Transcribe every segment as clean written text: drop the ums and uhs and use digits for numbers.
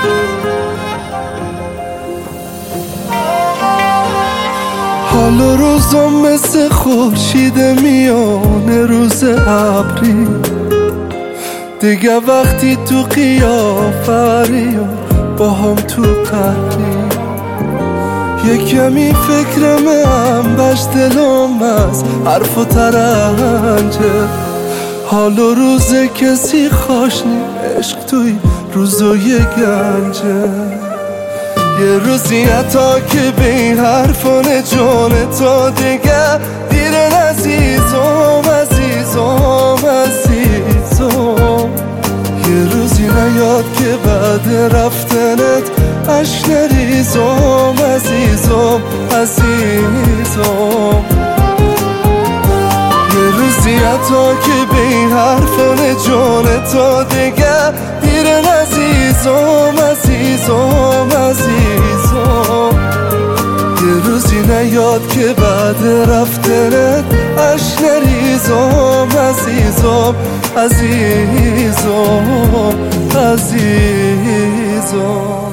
حال و روزم مثل خورشید میانه روز ابری، دیگه وقتی تو قیافری و با هم تو قهری، یه کمی فکرم انبش دلم از حرف و ترنجه. حال و روز کسی خوش نی، عشق توی روزای گنجه. یه روزی حتا که به این حرفان جان تا دیگه دیرن عزیزم عزیزم عزیزم. یه روزی نیاد که بعد رفتنت عشق نریزم عزیزم عزیزم. یه روزی حتا که به این حرفان جان تا دیگه دیرن عزیزم عزیزم عزیزم. یه روزی نیاد که بعد رفتنت عشق نریزم عزیزم عزیزم عزیزم.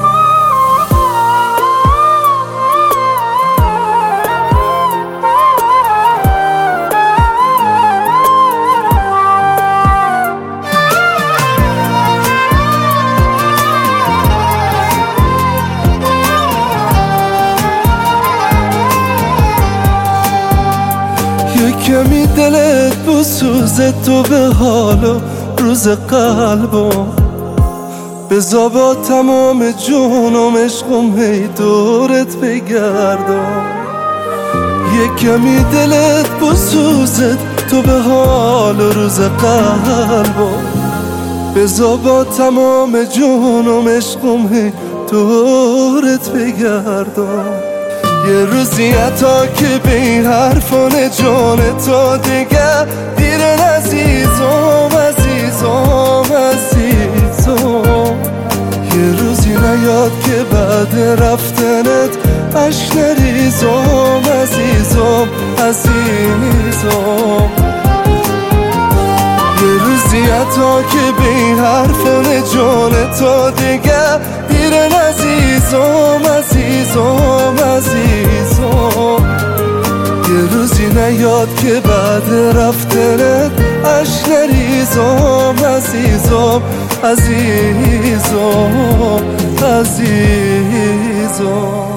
کمی دلت بسوزه تو به حال و روز قلبم، بذار با تمام جونم عشقم هی دورت بگردم. یه کمی دلت بسوزه تو به حال و روز قلبم، بذار با تمام جونم عشقم هی دورت بگردم. یه روزی حتا که به این حرفان جان تا دیگه دیرن عزیزم عزیزم عزیزم. یه روزی نیاد که بعد رفتنت عشق نریزم عزیزم عزیزم. یه روزی حتا که به این حرفان جان تا دیگه دیرن عزیزم عزیزم عزیزم. یه روزی نیاد که بعد رفتنت عشق نریزم عزیزم عزیزم عزیزم.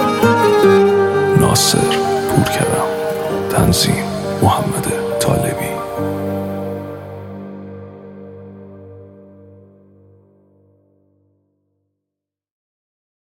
ناصر پورکرم، تنظیم محمد طالبی.